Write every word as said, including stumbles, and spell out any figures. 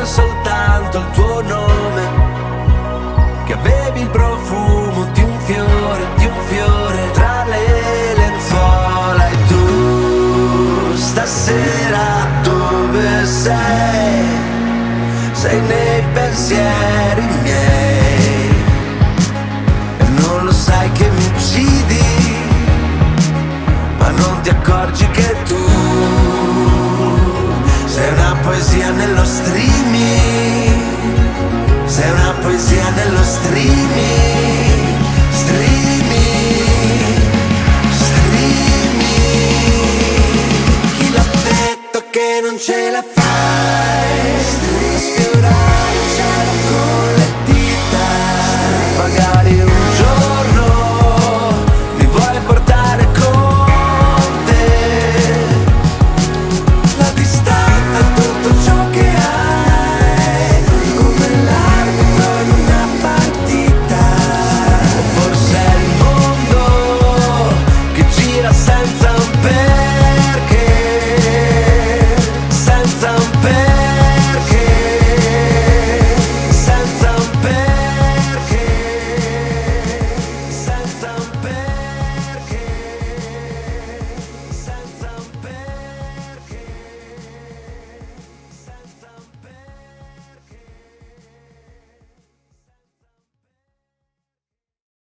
ricordo soltanto il tuo nome, che avevi il profumo di un fiore, di un fiore tra le lenzuola. E tu stasera dove sei? Sei nei pensieri miei e non lo sai che mi uccidi, ma non ti accorgi che tu sei una poesia nello streaming, sei una poesia nello streaming, streaming, streaming. Chi l'ha detto che non ce la fai?